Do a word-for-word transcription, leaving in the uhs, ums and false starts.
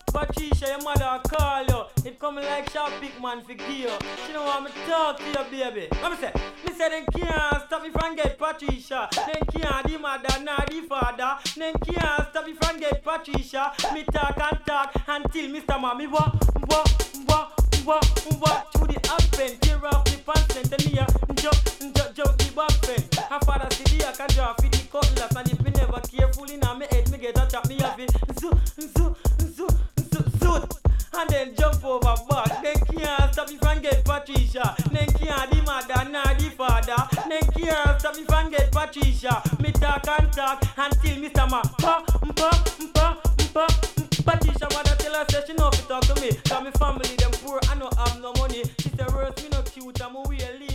Patricia, your mother call you. It coming like sharp pick man for you. She don't want me talk to you, baby. Let me say, me say them can't stop me from get Patricia. Them can't the mother nor the father. Them can't stop me from get Patricia. Me talk and talk until Mister Mommy what, what, what, what, what. To the advent, tear off the pants and tell me ya jump, jump, jump the back fence. Her father see the I can draw for the cutlass, and if me never careful in my head, me get a chop me have it. Zoo, zoo, zoo, zoo, zoo. And then jump over back. Then can't stop me from get Patricia. Then can't the mother nor the father. Then can't stop me from get Patricia. Me talk and talk until Mister Ma pa pa pa pa. Patricia mother tell her say she know fi talk to me. Cause me family them poor, I no have no money. She say worse me no cute, I'm a way